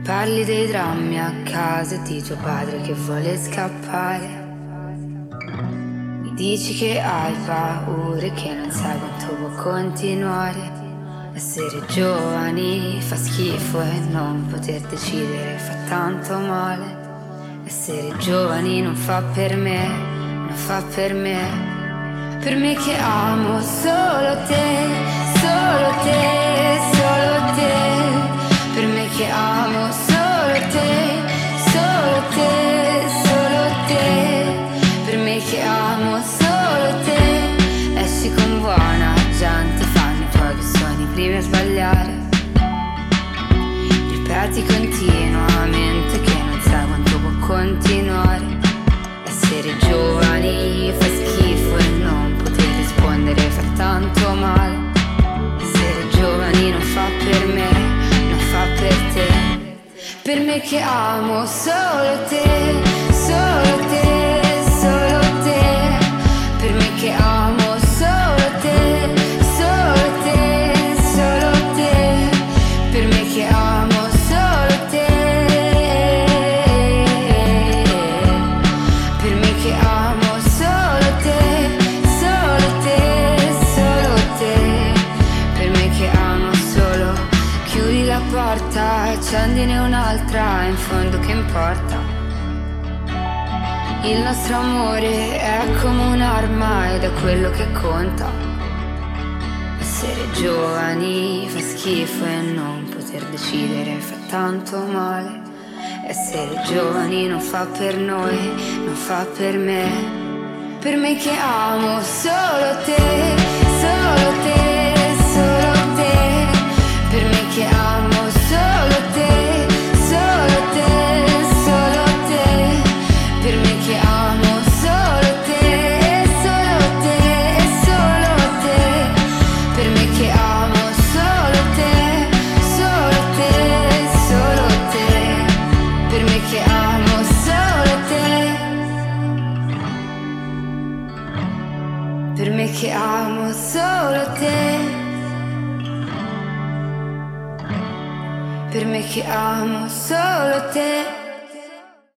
Parli dei drammi a casa e di tuo padre che vuole scappare. Mi dici che hai paura e che non sai quanto può continuare. Essere giovani fa schifo e non poter decidere fa tanto male. Essere giovani non fa per me, non fa per me. Per me che amo solo te, solo te, solo te. Per me che amo solo te, solo te, solo te. Per me che amo solo te. Esci con buona gente, fanno i tuoi che sono i primi a sbagliare. Ripeti continuamente che non sai quanto può continuare. Essere giovani fa schifo e non poter rispondere fa tanto male. Essere giovani non fa per me, non fa per te. Per me che amo solo te, solo te, solo te. Per me che amo solo te, solo te, solo te. Per me che amo solo te. Per me che amo solo te, solo te, solo te. Per me che amo solo. Chiudi la porta, accendine un'altra, in fondo che importa. Il nostro amore è come un'arma ed è quello che conta. Essere giovani fa schifo e non poter decidere fa tanto male. Essere giovani non fa per noi, non fa per me. Per me che amo solo te, solo te, solo te. Per me che amo solo te, solo te, solo te. Per me che amo solo te, solo te, solo te. Per me che amo solo te, solo te, solo te. Per me che amo solo te. Per me che amo solo te. Per me che amo solo te.